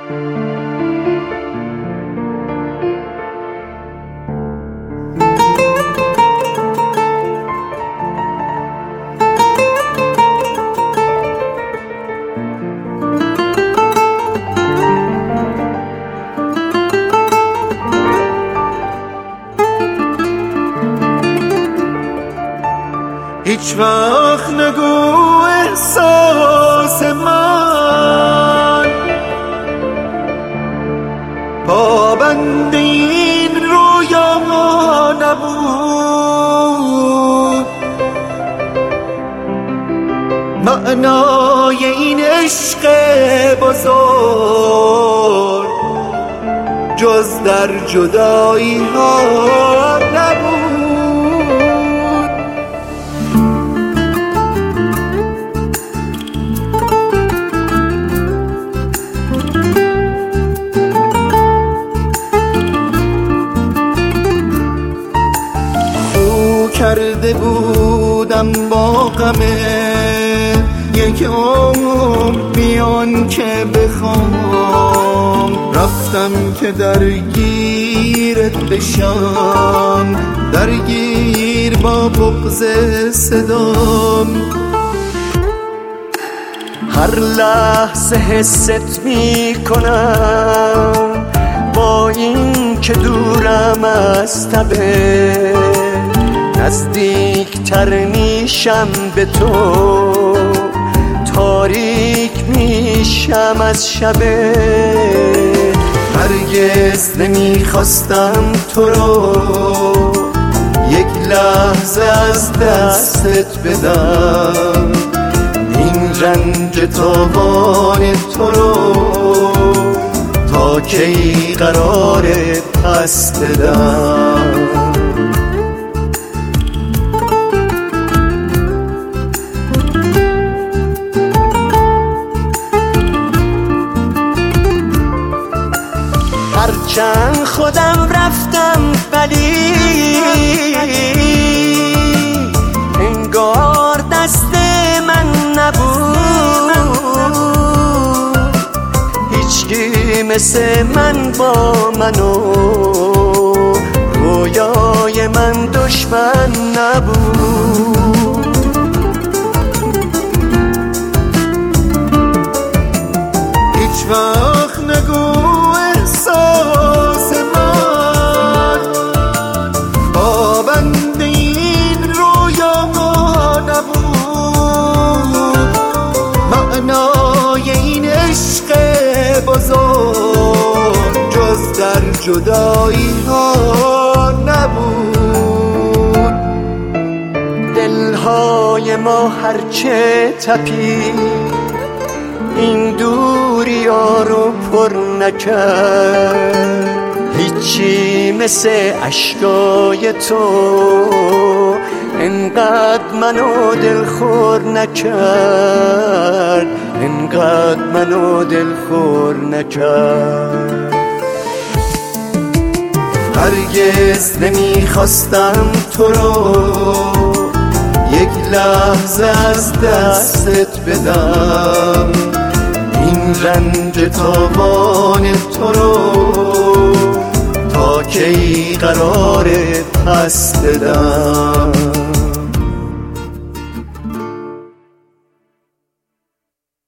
هیچ وقت نگو احساس من پابند این رویا نبود، معنای این عشق بزرگ جز در جدایی ها نبود. کرده بودم با غمه یک عمر بیان که بخوام، رفتم که درگیرت بشم، درگیر با بغض صدام. هر لحظه حست می کنم با این که دورم از تبه، نزدیک تر میشم به تو، تاریک میشم از شبه. هرگز نمیخواستم تو رو یک لحظه از دستت بدم، این رنج تاوان تو رو تا کی قراره پس بدم. هرچند خودم رفتم ولی انگار دست من نبود، هیچکی مثل من با منو رویای من دشمن نبود. هیچ وقت نگو احساس من پابند این رویا نبود، معنای این عشق بزرگ جز در جدایی ها نبود. دلهای ما هرچه تپید این دوری ها رو پر نکرد، هیچی مثل اشکای تو انقدر منو دلخور نکرد، انقدر منو دلخور نکرد. هرگز نمیخواستم تو رو یک لحظه از دستت بدم، این رنج تاوان تو رو تا کی قراره پس بدم.